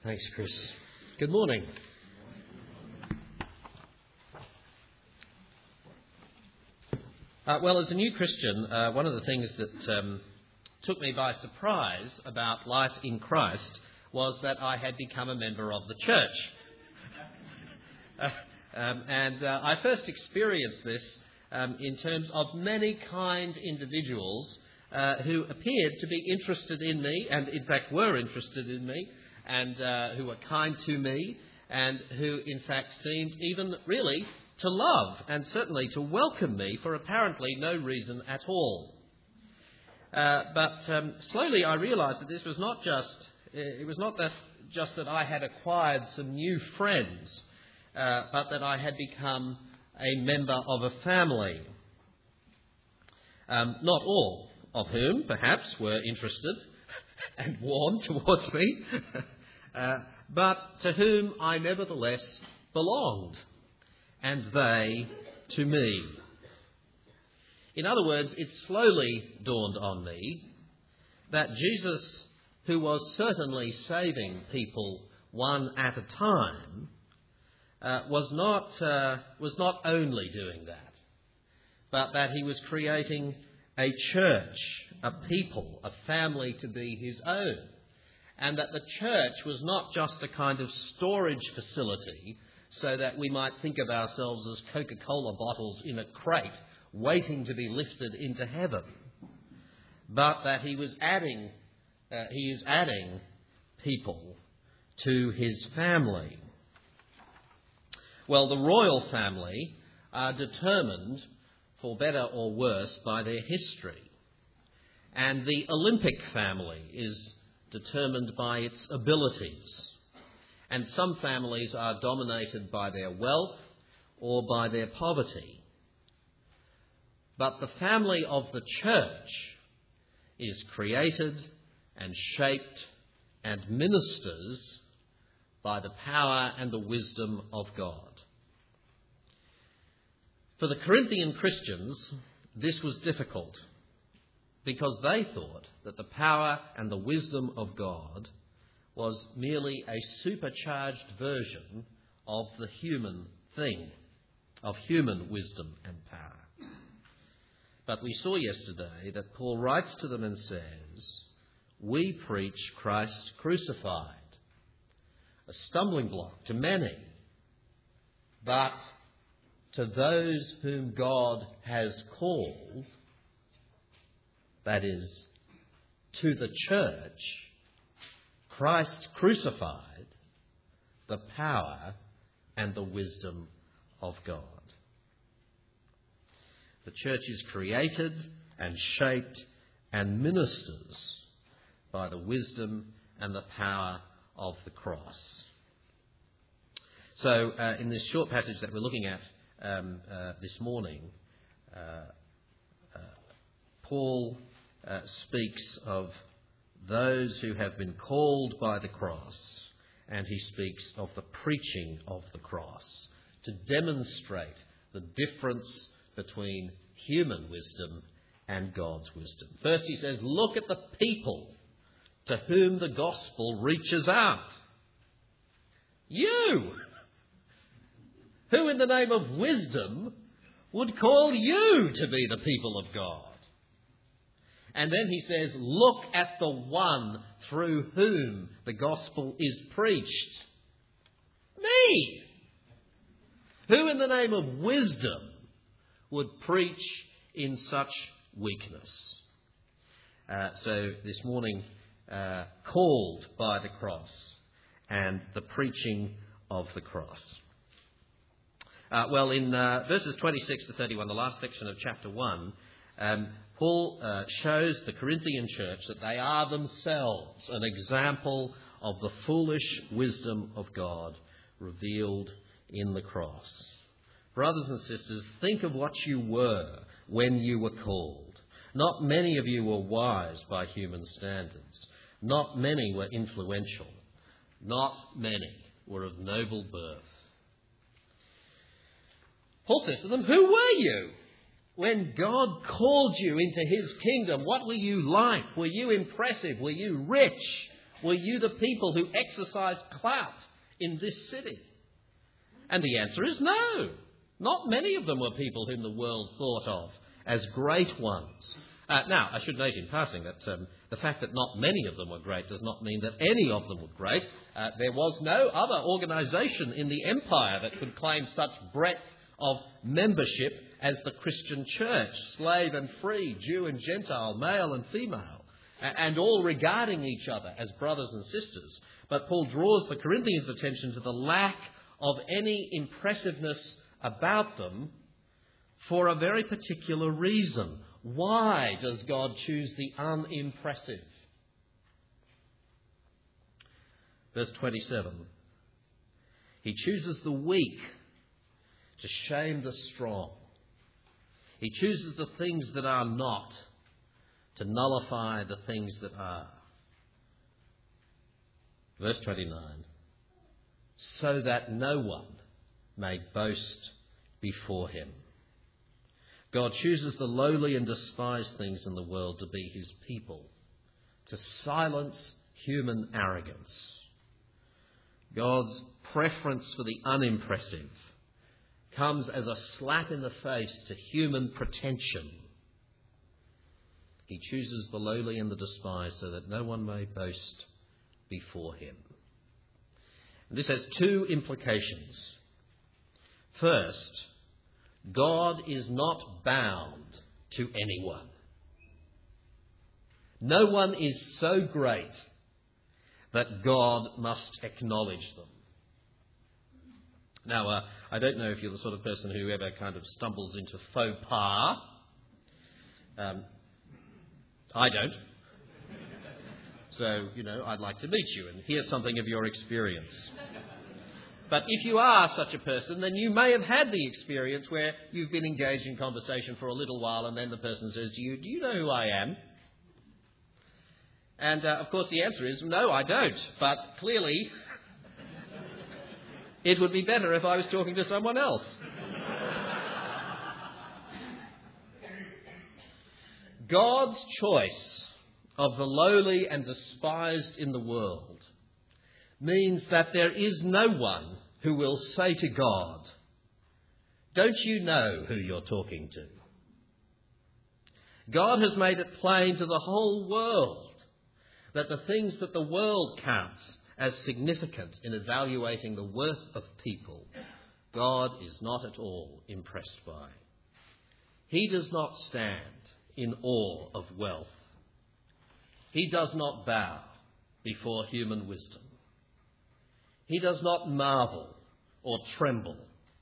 Thanks, Chris. Good morning. Well, as a new Christian, one of the things that took me by surprise about life in Christ was that I had become a member of the church. I first experienced this in terms of many kind individuals who appeared to be interested in me, and in fact were interested in me, and who were kind to me, and who in fact seemed even really to love and certainly to welcome me for apparently no reason at all. But slowly I realised that this was not just that I had acquired some new friends, but that I had become a member of a family. Not all of whom, perhaps, were interested and warm towards me, but to whom I nevertheless belonged, and they to me. In other words, it slowly dawned on me that Jesus, who was certainly saving people one at a time, was not only doing that, but that he was creating a church, a people, a family to be his own, and that the church was not just a kind of storage facility so that we might think of ourselves as Coca-Cola bottles in a crate waiting to be lifted into heaven, but that he is adding people to his family. Well, the royal family are determined, for better or worse, by their history. And the Olympic family is determined by its abilities. And some families are dominated by their wealth or by their poverty. But the family of the church is created and shaped and ministers by the power and the wisdom of God. For the Corinthian Christians, this was difficult because they thought that the power and the wisdom of God was merely a supercharged version of the human thing, of human wisdom and power. But we saw yesterday that Paul writes to them and says, "We preach Christ crucified, a stumbling block to many, but to those whom God has called," that is, to the church, "Christ crucified, the power and the wisdom of God." The church is created and shaped and ministers by the wisdom and the power of the cross. So in this short passage that we're looking at this morning, Paul speaks of those who have been called by the cross, and he speaks of the preaching of the cross to demonstrate the difference between human wisdom and God's wisdom. First he says, look at the people to whom the gospel reaches out. You! Who in the name of wisdom would call you to be the people of God? And then he says, look at the one through whom the gospel is preached. Me! Who in the name of wisdom would preach in such weakness? So this morning, called by the cross and the preaching of the cross. Well, in verses 26 to 31, the last section of chapter 1, Paul shows the Corinthian church that they are themselves an example of the foolish wisdom of God revealed in the cross. Brothers and sisters, think of what you were when you were called. Not many of you were wise by human standards. Not many were influential. Not many were of noble birth. Paul says to them, who were you when God called you into his kingdom? What were you like? Were you impressive? Were you rich? Were you the people who exercised clout in this city? And the answer is no. Not many of them were people whom the world thought of as great ones. Now, I should note in passing that the fact that not many of them were great does not mean that any of them were great. There was no other organisation in the empire that could claim such breadth of membership as the Christian church, slave and free, Jew and Gentile, male and female, and all regarding each other as brothers and sisters. But Paul draws the Corinthians' attention to the lack of any impressiveness about them for a very particular reason. Why does God choose the unimpressive? Verse 27. He chooses the weak to shame the strong. He chooses the things that are not to nullify the things that are. Verse 29. So that no one may boast before him. God chooses the lowly and despised things in the world to be his people, to silence human arrogance. God's preference for the unimpressive comes as a slap in the face to human pretension. He chooses the lowly and the despised so that no one may boast before him. And this has two implications. First, God is not bound to anyone. No one is so great that God must acknowledge them. Now, I don't know if you're the sort of person who ever kind of stumbles into faux pas. I don't. So, I'd like to meet you and hear something of your experience. But if you are such a person, then you may have had the experience where you've been engaged in conversation for a little while and then the person says to you, "Do you know who I am?" And, of course, the answer is, no, I don't. But clearly, it would be better if I was talking to someone else. God's choice of the lowly and despised in the world means that there is no one who will say to God, "Don't you know who you're talking to?" God has made it plain to the whole world that the things that the world counts as significant in evaluating the worth of people, God is not at all impressed by. He does not stand in awe of wealth. He does not bow before human wisdom. He does not marvel or tremble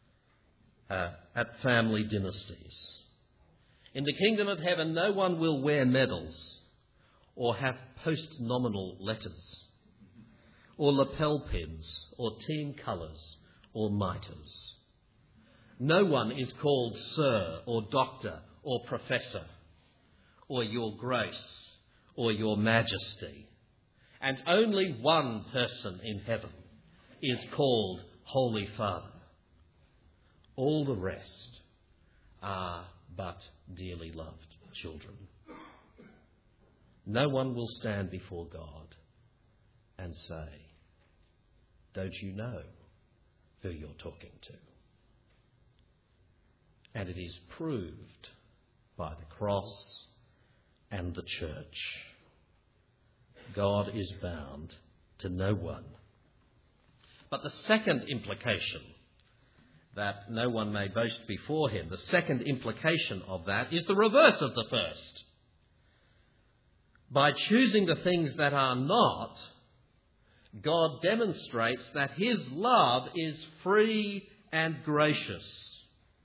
at family dynasties. In the kingdom of heaven, no one will wear medals or have post-nominal letters or lapel pins or team colours or mitres. No one is called Sir or Doctor or Professor or Your Grace or Your Majesty. And only one person in heaven is called Holy Father. All the rest are but dearly loved children. No one will stand before God and say, "Don't you know who you're talking to?" And it is proved by the cross and the church. God is bound to no one. But the second implication, that no one may boast before him, the second implication of that is the reverse of the first. By choosing the things that are not, God demonstrates that his love is free and gracious.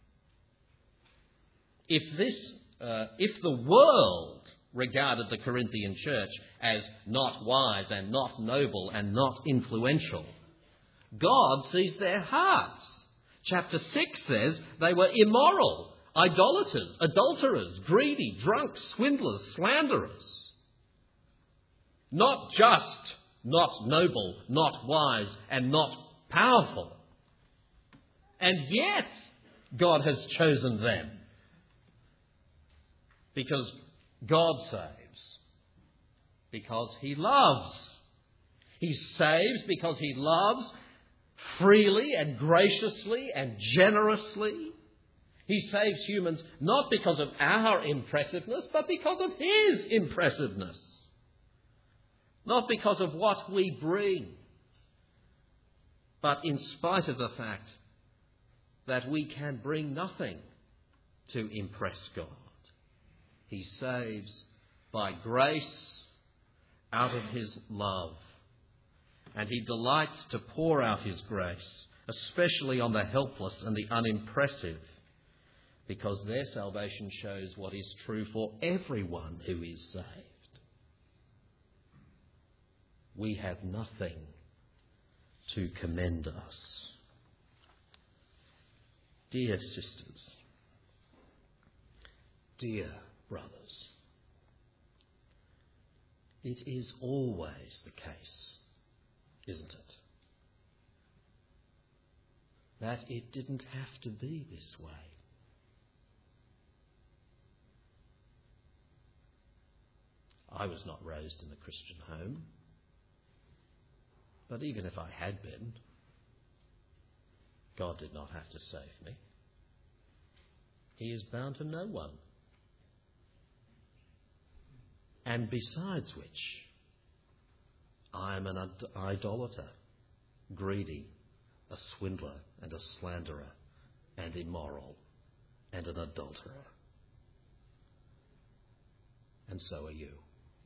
If the world regarded the Corinthian church as not wise and not noble and not influential, God sees their hearts. Chapter 6 says they were immoral, idolaters, adulterers, greedy, drunks, swindlers, slanderers. Not just not noble, not wise, and not powerful. And yet, God has chosen them. Because God saves. Because he loves. He saves because he loves freely and graciously and generously. He saves humans not because of our impressiveness, but because of his impressiveness. Not because of what we bring, but in spite of the fact that we can bring nothing to impress God. He saves by grace out of his love. And he delights to pour out his grace, especially on the helpless and the unimpressive, because their salvation shows what is true for everyone who is saved. We have nothing to commend us. Dear sisters, dear brothers, it is always the case, isn't it, that it didn't have to be this way. I was not raised in a Christian home, but even if I had been, God did not have to save me. He is bound to no one. And besides which, I am an idolater, greedy, a swindler and a slanderer and immoral and an adulterer. And so are you.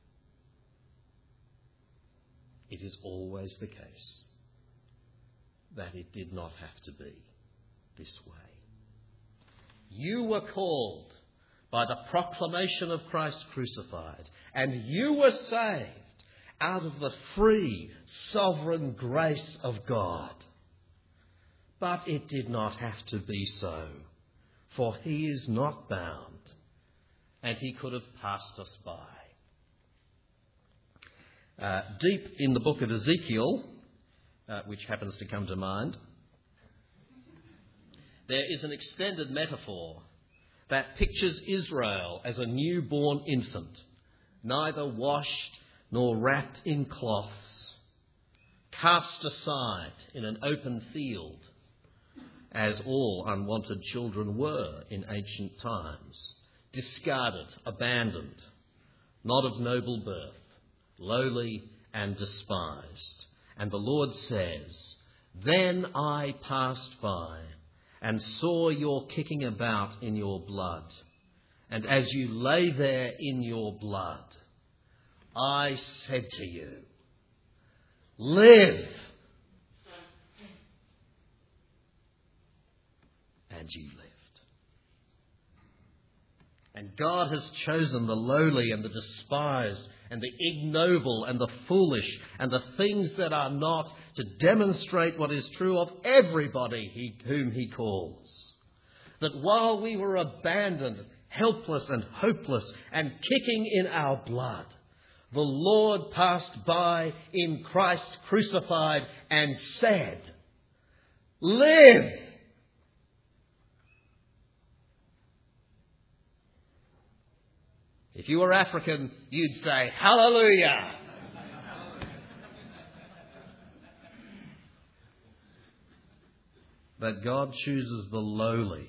It is always the case that it did not have to be this way. You were called by the proclamation of Christ crucified, and you were saved out of the free, sovereign grace of God. But it did not have to be so, for he is not bound, and he could have passed us by. Deep in the book of Ezekiel, which happens to come to mind, there is an extended metaphor that pictures Israel as a newborn infant, neither washed nor wrapped in cloths, cast aside in an open field, as all unwanted children were in ancient times, discarded, abandoned, not of noble birth, lowly and despised. And the Lord says, "Then I passed by and saw your kicking about in your blood. And as you lay there in your blood, I said to you, live. And you lived." And God has chosen the lowly and the despised and the ignoble and the foolish and the things that are not to demonstrate what is true of everybody whom he calls. That while we were abandoned, helpless and hopeless and kicking in our blood, the Lord passed by in Christ crucified and said, live. If you were African, you'd say, hallelujah. But God chooses the lowly,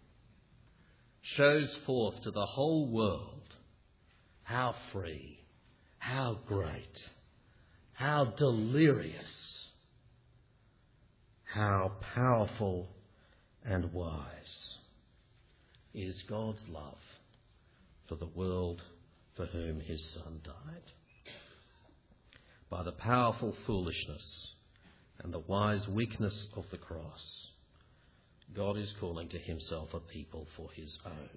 shows forth to the whole world how free, how great, how delirious, how powerful and wise is God's love for the world for whom his Son died. By the powerful foolishness and the wise weakness of the cross, God is calling to himself a people for his own.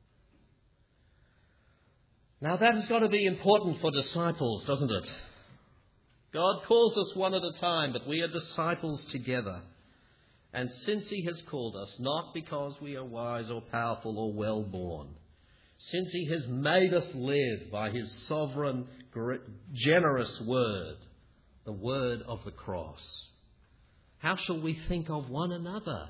Now that has got to be important for disciples, doesn't it? God calls us one at a time, but we are disciples together. And since he has called us, not because we are wise or powerful or well-born, since he has made us live by his sovereign, generous word, the word of the cross, how shall we think of one another?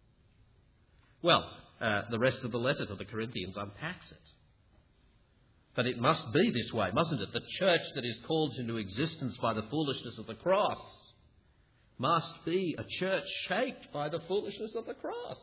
Well, the rest of the letter to the Corinthians unpacks it. But it must be this way, mustn't it? The church that is called into existence by the foolishness of the cross must be a church shaped by the foolishness of the cross.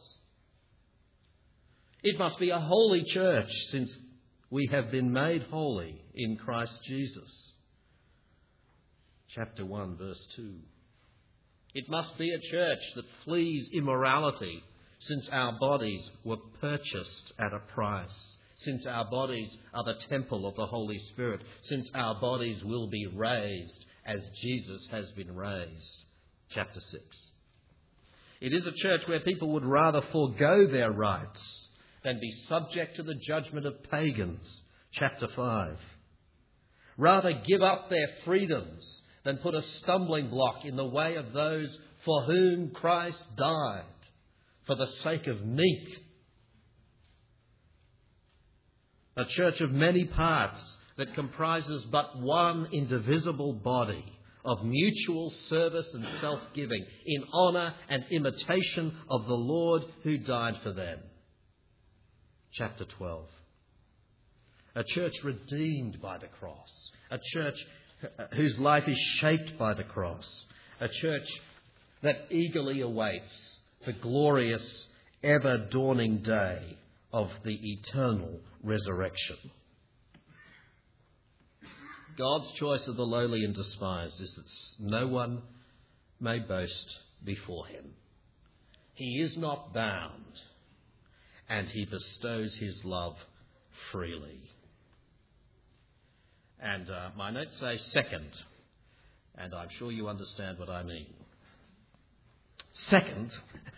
It must be a holy church, since we have been made holy in Christ Jesus. Chapter 1, verse 2. It must be a church that flees immorality, since our bodies were purchased at a price, since our bodies are the temple of the Holy Spirit, since our bodies will be raised as Jesus has been raised. Chapter 6. It is a church where people would rather forego their rights than be subject to the judgment of pagans. Chapter 5. Rather give up their freedoms than put a stumbling block in the way of those for whom Christ died, for the sake of meat. A church of many parts that comprises but one indivisible body of mutual service and self-giving in honour and imitation of the Lord who died for them. Chapter 12. A church redeemed by the cross. A church whose life is shaped by the cross. A church that eagerly awaits the glorious, ever-dawning day of the eternal resurrection. God's choice of the lowly and despised is that no one may boast before him. He is not bound, and he bestows his love freely. And my notes say second, and I'm sure you understand what I mean. Second,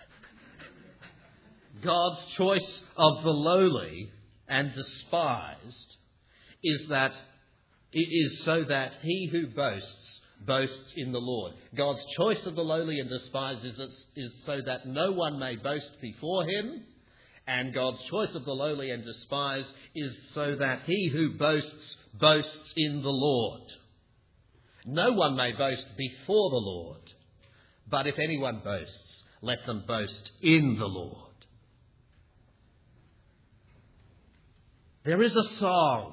God's choice of the lowly and despised is so that he who boasts in the Lord. God's choice of the lowly and despised is so that no one may boast before him, and God's choice of the lowly and despised is so that he who boasts in the Lord. No one may boast before the Lord, but if anyone boasts, let them boast in the Lord. There is a song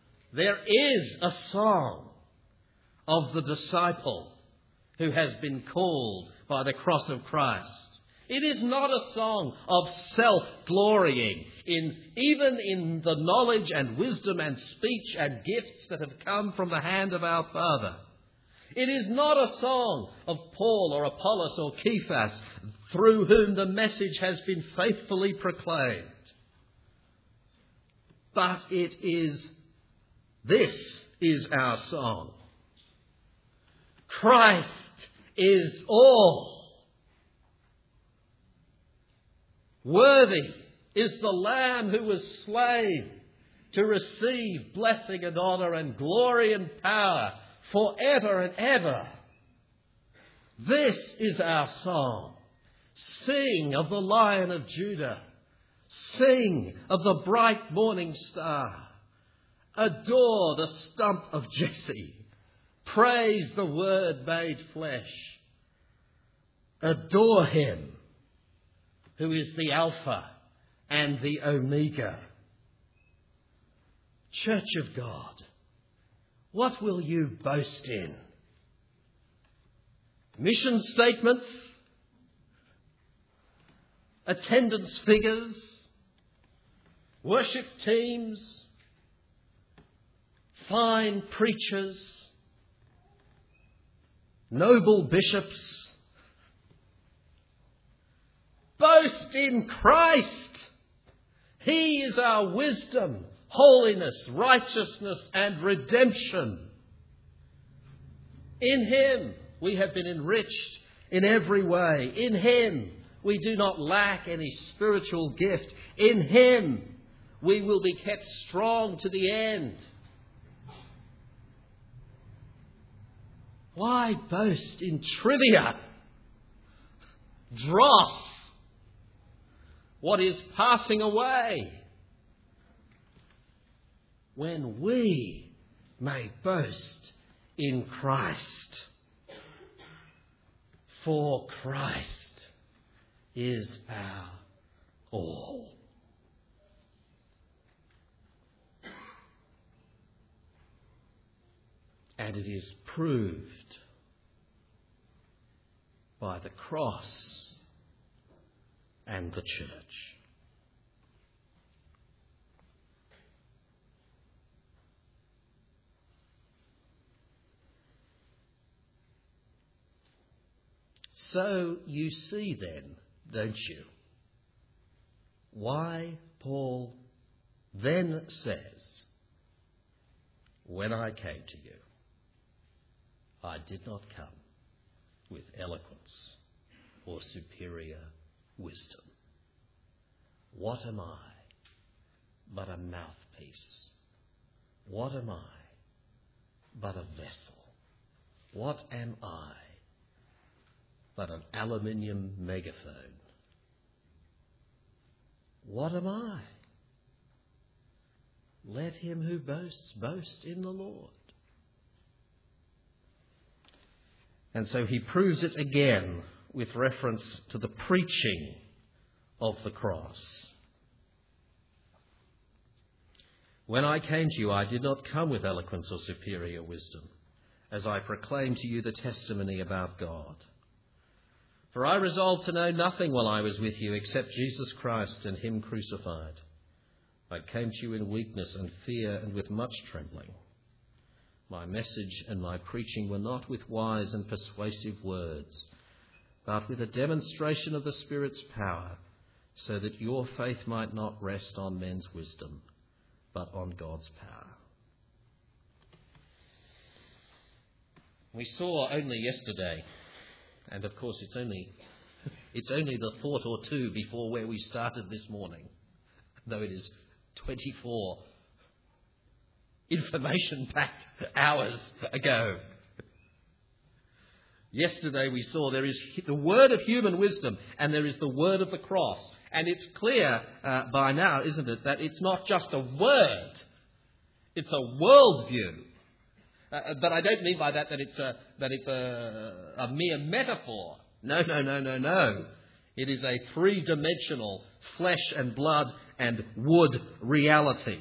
of the disciple who has been called by the cross of Christ. It is not a song of self-glorying even in the knowledge and wisdom and speech and gifts that have come from the hand of our Father. It is not a song of Paul or Apollos or Cephas, through whom the message has been faithfully proclaimed. But this is our song. Christ is all. Worthy is the Lamb who was slain to receive blessing and honour and glory and power forever and ever. This is our song. Sing of the Lion of Judah. Sing of the bright morning star. Adore the stump of Jesse. Praise the Word made flesh. Adore him who is the Alpha and the Omega. Church of God, what will you boast in? Mission statements? Attendance figures? Worship teams? Fine preachers? Noble bishops? Boast in Christ. He is our wisdom, holiness, righteousness, and redemption. In him we have been enriched in every way. In him we do not lack any spiritual gift. In him we will be kept strong to the end. Why boast in trivia, dross, what is passing away, when we may boast in Christ? For Christ is our all. And it is proved by the cross and the church. So you see then, don't you, why Paul then says, when I came to you, I did not come with eloquence or superior wisdom. What am I but a mouthpiece? What am I but a vessel? What am I but an aluminium megaphone? What am I? Let him who boasts, boast in the Lord. And so he proves it again with reference to the preaching of the cross. When I came to you, I did not come with eloquence or superior wisdom, as I proclaimed to you the testimony about God. For I resolved to know nothing while I was with you except Jesus Christ and him crucified. I came to you in weakness and fear and with much trembling. My message and my preaching were not with wise and persuasive words, but with a demonstration of the Spirit's power, so that your faith might not rest on men's wisdom, but on God's power. We saw only yesterday, and of course it's only the thought or two before where we started this morning, though it is 24 information-packed hours ago. Yesterday we saw there is the word of human wisdom and there is the word of the cross. And it's clear by now, isn't it, that it's not just a word, it's a worldview. But I don't mean by that it's a mere metaphor. No. It is a three-dimensional flesh and blood and wood reality.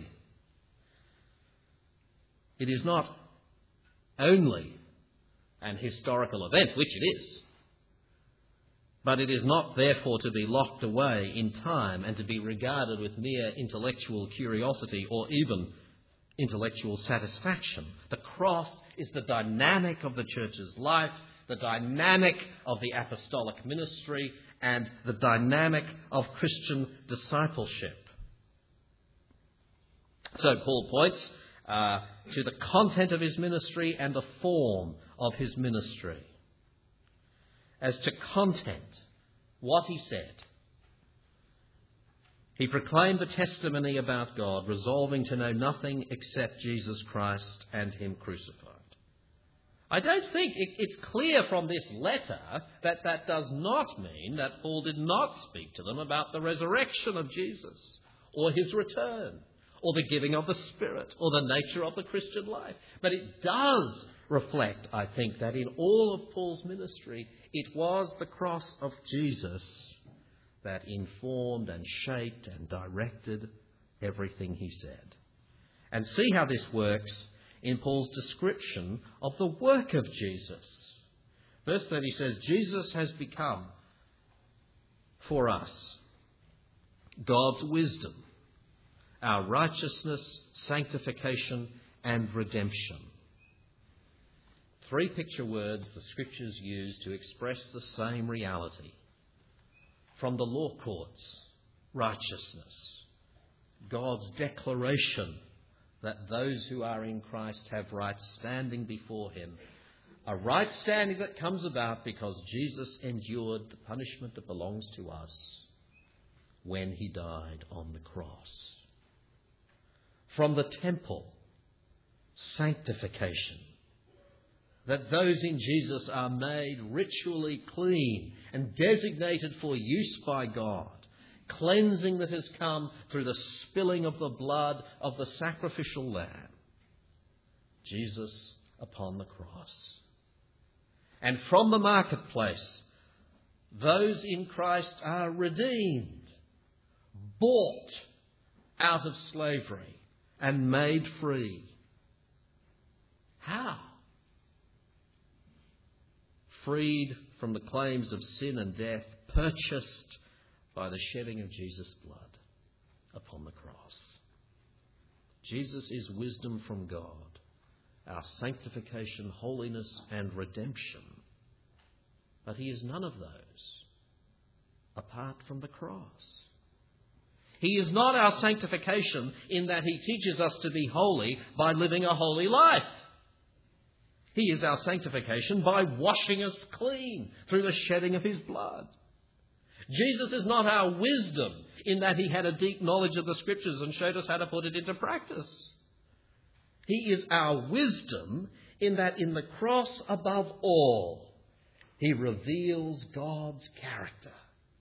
It is not only an historical event, which it is, but it is not therefore to be locked away in time and to be regarded with mere intellectual curiosity or even intellectual satisfaction. The cross is the dynamic of the church's life, the dynamic of the apostolic ministry, and the dynamic of Christian discipleship. So Paul points to the content of his ministry and the form of his ministry. As to content, what he said. He proclaimed the testimony about God, resolving to know nothing except Jesus Christ and him crucified. I don't think it's clear from this letter that that does not mean that Paul did not speak to them about the resurrection of Jesus or his return or the giving of the Spirit or the nature of the Christian life. But it does reflect, I think, that in all of Paul's ministry, it was the cross of Jesus that informed and shaped and directed everything he said. And see how this works in Paul's description of the work of Jesus. Verse 30 says, Jesus has become for us God's wisdom, our righteousness, sanctification, and redemption. Three picture words the Scriptures use to express the same reality. From the law courts, righteousness, God's declaration that those who are in Christ have right standing before him, a right standing that comes about because Jesus endured the punishment that belongs to us when he died on the cross. From the temple, sanctification, that those in Jesus are made ritually clean and designated for use by God, cleansing that has come through the spilling of the blood of the sacrificial lamb, Jesus upon the cross. And from the marketplace, those in Christ are redeemed, bought out of slavery and made free. How? freed from the claims of sin and death, purchased by the shedding of Jesus' blood upon the cross. Jesus is wisdom from God, our sanctification, holiness and redemption. But he is none of those apart from the cross. He is not our sanctification in that he teaches us to be holy by living a holy life. He is our sanctification by washing us clean through the shedding of his blood. Jesus is not our wisdom in that he had a deep knowledge of the Scriptures and showed us how to put it into practice. He is our wisdom in that in the cross above all, he reveals God's character.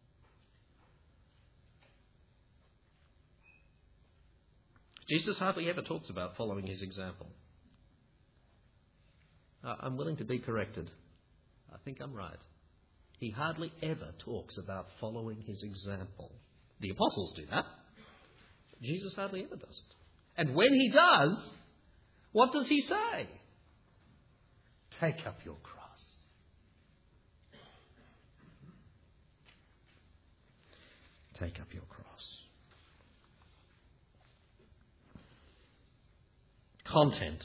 Jesus hardly ever talks about following his example. I'm willing to be corrected. I think I'm right. He hardly ever talks about following his example. The apostles do that. Jesus hardly ever does it. And when he does, what does he say? Take up your cross. Take up your cross. Content.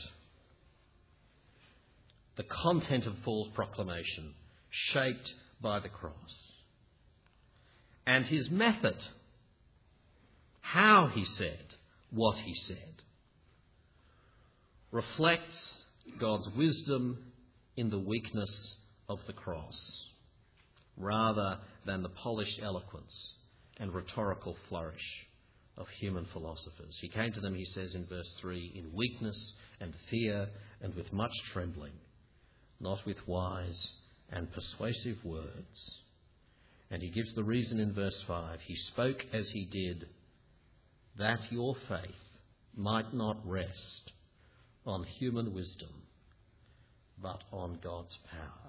The content of Paul's proclamation, shaped by the cross. And his method, how he said what he said, reflects God's wisdom in the weakness of the cross, rather than the polished eloquence and rhetorical flourish of human philosophers. He came to them, he says in verse 3, in weakness and fear and with much trembling, not with wise and persuasive words. And he gives the reason in verse 5. He spoke as he did, that your faith might not rest on human wisdom, but on God's power.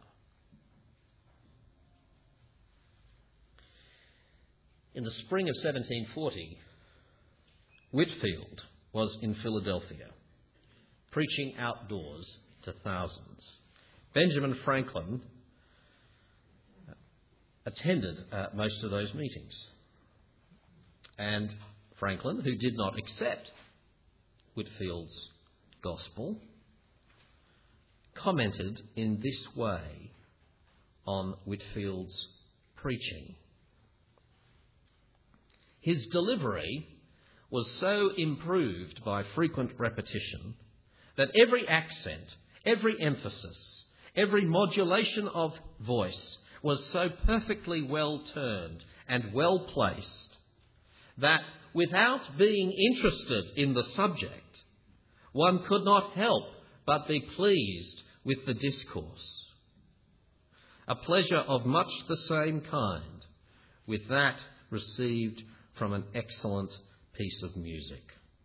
In the spring of 1740, Whitefield was in Philadelphia, preaching outdoors to thousands. Benjamin Franklin attended most of those meetings. And Franklin, who did not accept Whitefield's gospel, commented in this way on Whitefield's preaching. His delivery was so improved by frequent repetition that every accent, every emphasis, every modulation of voice was so perfectly well turned and well placed that without being interested in the subject, one could not help but be pleased with the discourse. A pleasure of much the same kind with that received from an excellent piece of music.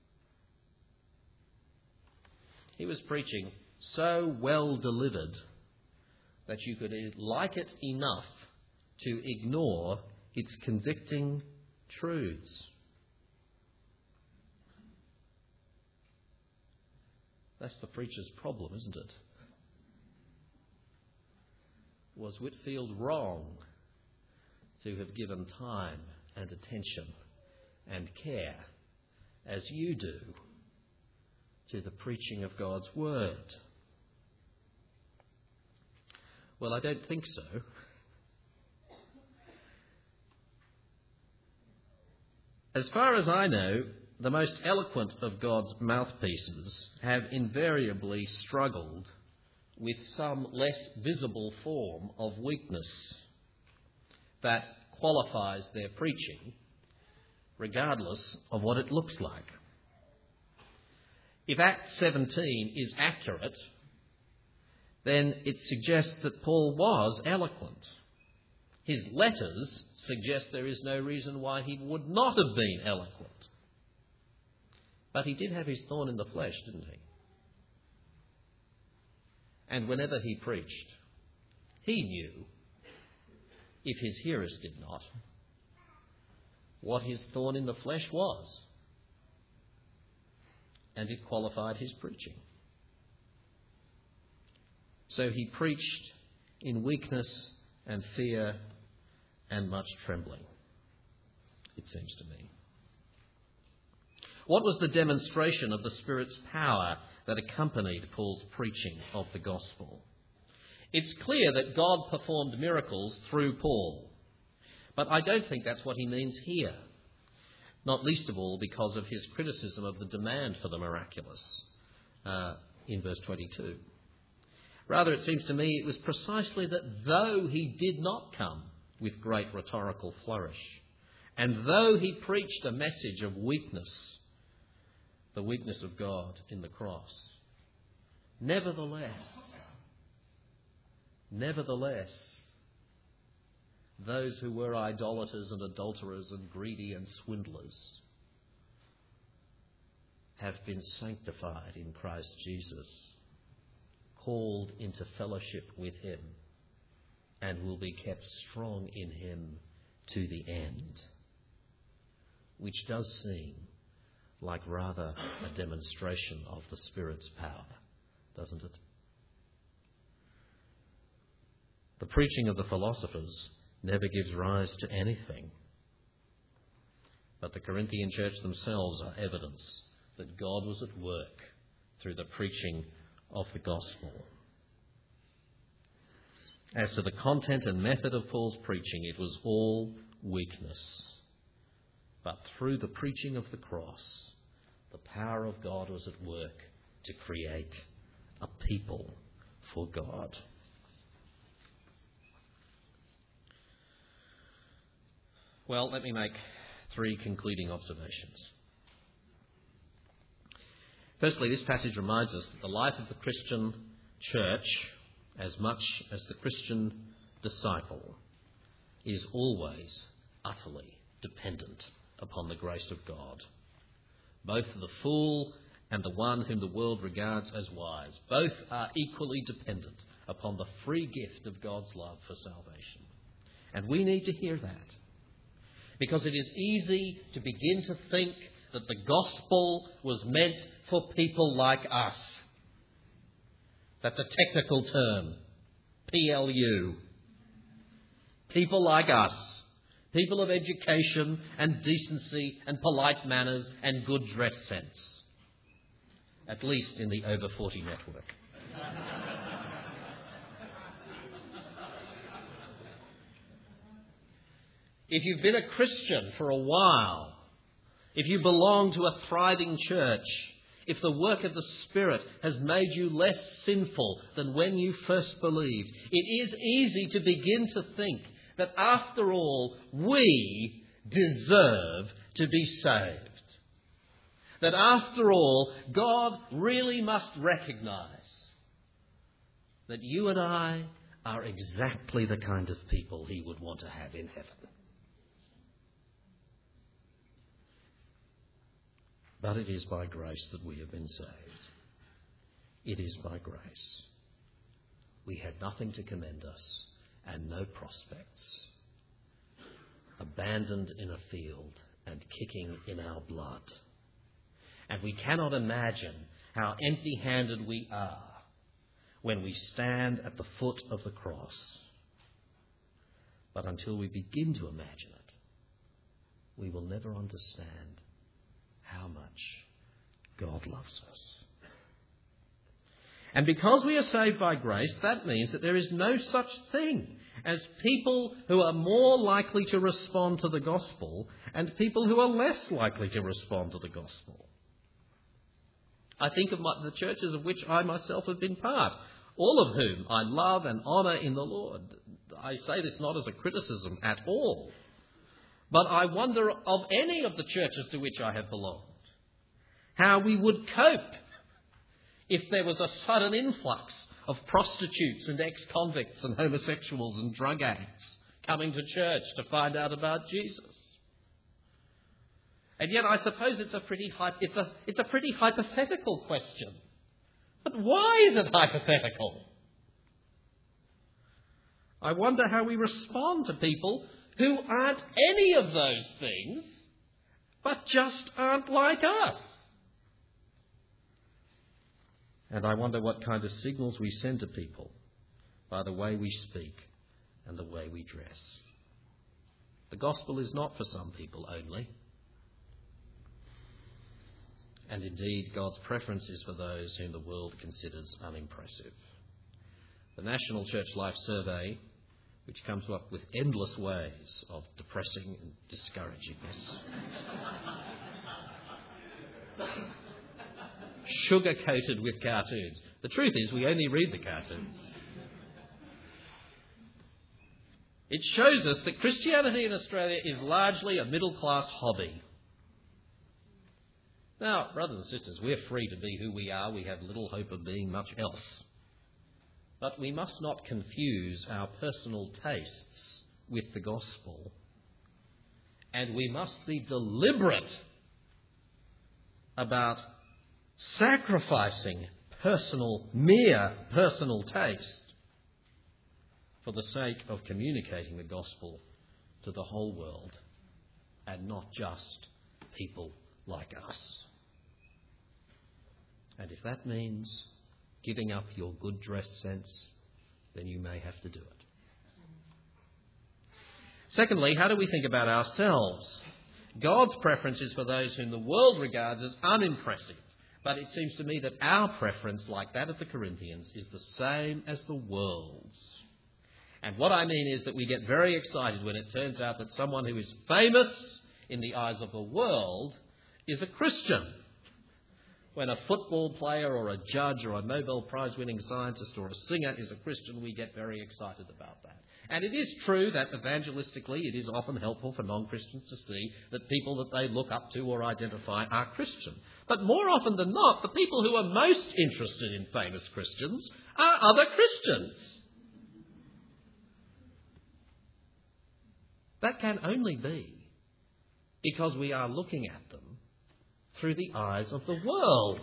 He was preaching so well delivered that you could like it enough to ignore its convicting truths. That's the preacher's problem, isn't it? Was Whitefield wrong to have given time and attention and care, as you do, to the preaching of God's word? Well, I don't think so. As far as I know, the most eloquent of God's mouthpieces have invariably struggled with some less visible form of weakness that qualifies their preaching, regardless of what it looks like. If Acts 17 is accurate, then it suggests that Paul was eloquent. His letters suggest there is no reason why he would not have been eloquent. But he did have his thorn in the flesh, didn't he? And whenever he preached, he knew, if his hearers did not, what his thorn in the flesh was. And it qualified his preaching. So he preached in weakness and fear and much trembling, it seems to me. What was the demonstration of the Spirit's power that accompanied Paul's preaching of the gospel? It's clear that God performed miracles through Paul, but I don't think that's what he means here, not least of all because of his criticism of the demand for the miraculous in verse 22. Rather, it seems to me it was precisely that though he did not come with great rhetorical flourish, and though he preached a message of weakness, the weakness of God in the cross, nevertheless, those who were idolaters and adulterers and greedy and swindlers have been sanctified in Christ Jesus, called into fellowship with him, and will be kept strong in him to the end. Which does seem like rather a demonstration of the Spirit's power, doesn't it? The preaching of the philosophers never gives rise to anything, but the Corinthian church themselves are evidence that God was at work through the preaching of the gospel. As to the content and method of Paul's preaching, it was all weakness. But through the preaching of the cross, the power of God was at work to create a people for God. Well, let me make 3 concluding observations. Firstly, this passage reminds us that the life of the Christian church, as much as the Christian disciple, is always utterly dependent upon the grace of God. Both the fool and the one whom the world regards as wise, both are equally dependent upon the free gift of God's love for salvation. And we need to hear that, because it is easy to begin to think that the gospel was meant for people like us. That's a technical term, PLU. People like us. People of education and decency and polite manners and good dress sense. At least in the over 40 network. If you've been a Christian for a while, if you belong to a thriving church, if the work of the Spirit has made you less sinful than when you first believed, it is easy to begin to think that after all, we deserve to be saved. That after all, God really must recognise that you and I are exactly the kind of people he would want to have in heaven. But it is by grace that we have been saved. It is by grace. We had nothing to commend us and no prospects. Abandoned in a field and kicking in our blood. And we cannot imagine how empty-handed we are when we stand at the foot of the cross. But until we begin to imagine it, we will never understand how much God loves us. And because we are saved by grace, that means that there is no such thing as people who are more likely to respond to the gospel and people who are less likely to respond to the gospel. I think of the churches of which I myself have been part, all of whom I love and honour in the Lord. I say this not as a criticism at all, but I wonder of any of the churches to which I have belonged, how we would cope if there was a sudden influx of prostitutes and ex-convicts and homosexuals and drug addicts coming to church to find out about Jesus. And yet I suppose it's a pretty hypothetical question. But why is it hypothetical? I wonder how we respond to people who aren't any of those things, but just aren't like us. And I wonder what kind of signals we send to people by the way we speak and the way we dress. The gospel is not for some people only. And indeed, God's preference is for those whom the world considers unimpressive. The National Church Life Survey, which comes up with endless ways of depressing and discouraging us, sugar-coated with cartoons. The truth is, we only read the cartoons. It shows us that Christianity in Australia is largely a middle-class hobby. Now, brothers and sisters, we're free to be who we are. We have little hope of being much else. But we must not confuse our personal tastes with the gospel. And we must be deliberate about sacrificing mere personal taste for the sake of communicating the gospel to the whole world and not just people like us. And if that means giving up your good dress sense, then you may have to do it. Secondly, how do we think about ourselves? God's preference is for those whom the world regards as unimpressive. But it seems to me that our preference, like that of the Corinthians, is the same as the world's. And what I mean is that we get very excited when it turns out that someone who is famous in the eyes of the world is a Christian. When a football player or a judge or a Nobel Prize-winning scientist or a singer is a Christian, we get very excited about that. And it is true that evangelistically it is often helpful for non-Christians to see that people that they look up to or identify are Christian. But more often than not, the people who are most interested in famous Christians are other Christians. That can only be because we are looking at them through the eyes of the world.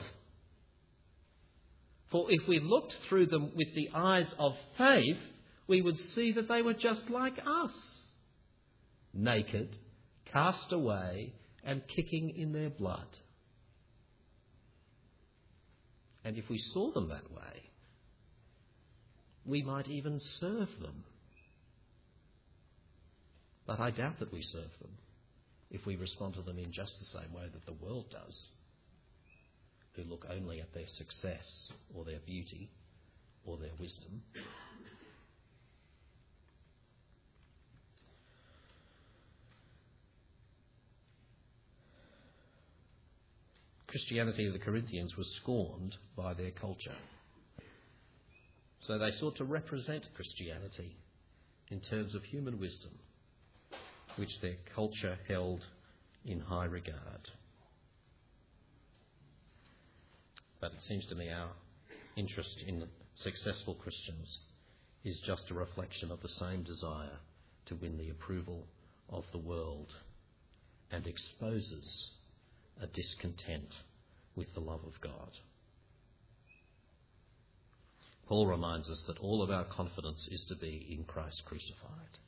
For if we looked through them with the eyes of faith, we would see that they were just like us, naked, cast away, and kicking in their blood. And if we saw them that way, we might even serve them. But I doubt that we serve them if we respond to them in just the same way that the world does, who look only at their success or their beauty or their wisdom. Christianity of the Corinthians was scorned by their culture. So they sought to represent Christianity in terms of human wisdom, which their culture held in high regard. But it seems to me our interest in successful Christians is just a reflection of the same desire to win the approval of the world and exposes a discontent with the love of God. Paul reminds us that all of our confidence is to be in Christ crucified.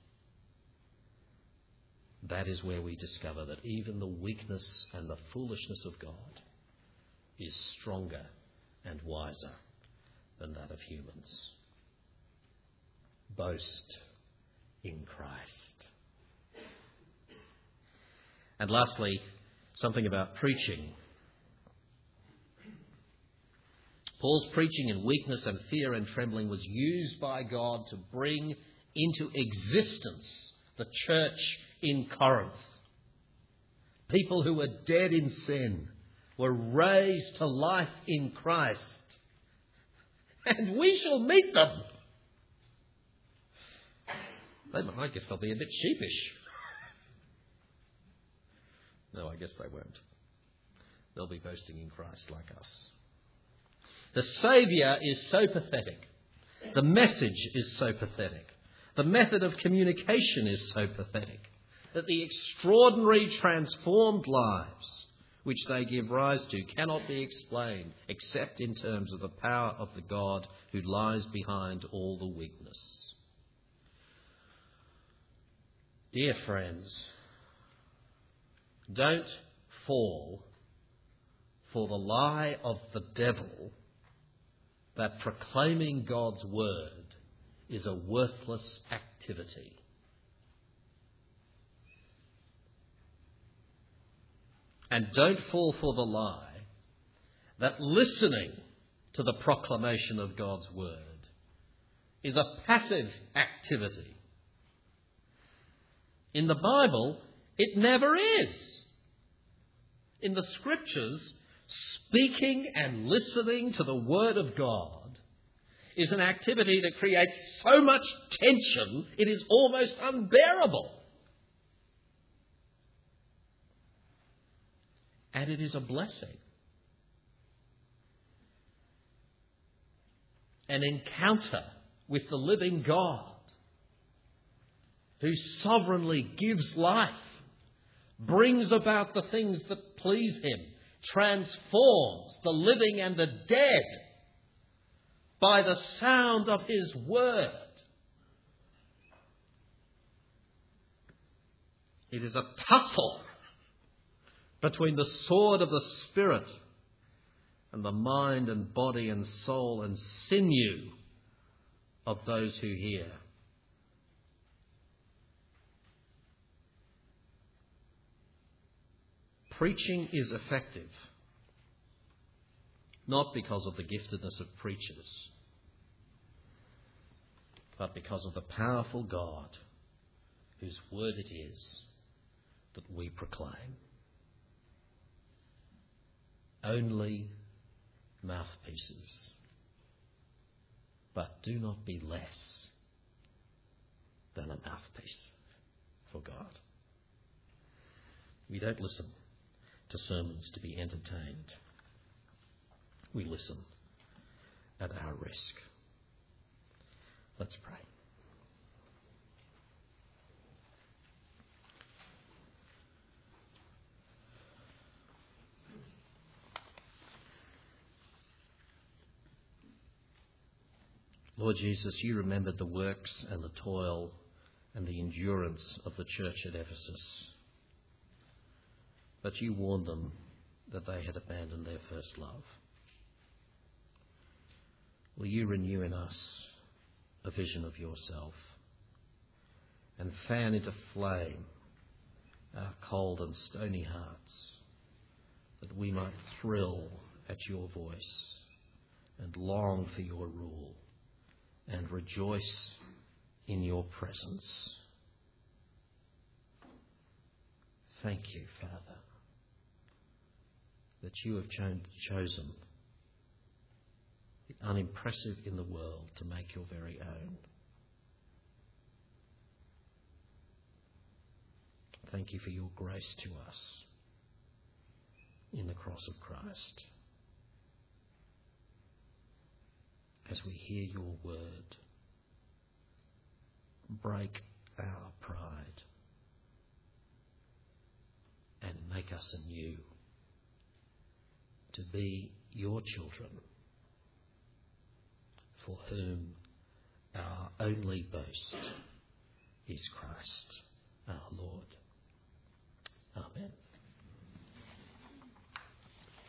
That is where we discover that even the weakness and the foolishness of God is stronger and wiser than that of humans. Boast in Christ. And lastly, something about preaching. Paul's preaching in weakness and fear and trembling was used by God to bring into existence the church in Corinth. People who were dead in sin were raised to life in Christ. And we shall meet them. I guess they'll be a bit sheepish. No, I guess they won't. They'll be boasting in Christ like us. The Saviour is so pathetic. The message is so pathetic. The method of communication is so pathetic that the extraordinary transformed lives which they give rise to cannot be explained except in terms of the power of the God who lies behind all the weakness. Dear friends, don't fall for the lie of the devil that proclaiming God's word is a worthless activity. And don't fall for the lie that listening to the proclamation of God's word is a passive activity. In the Bible, it never is. In the Scriptures, speaking and listening to the Word of God is an activity that creates so much tension it is almost unbearable. And it is a blessing. An encounter with the living God who sovereignly gives life, brings about the things that please him, transforms the living and the dead by the sound of his word. It is a tussle between the sword of the Spirit and the mind and body and soul and sinew of those who hear. Preaching is effective, not because of the giftedness of preachers, but because of the powerful God whose word it is that we proclaim. Only mouthpieces, but do not be less than a mouthpiece for God. We don't listen to sermons to be entertained. We listen at our risk. Let's pray. Lord Jesus, you remembered the works and the toil and the endurance of the church at Ephesus. But you warned them that they had abandoned their first love. Will you renew in us a vision of yourself and fan into flame our cold and stony hearts, that we might thrill at your voice and long for your rule and rejoice in your presence. Thank you, Father, that you have chosen the unimpressive in the world to make your very own. Thank you for your grace to us in the cross of Christ. As we hear your word, break our pride and make us anew to be your children, for whom our only boast is Christ our Lord. Amen.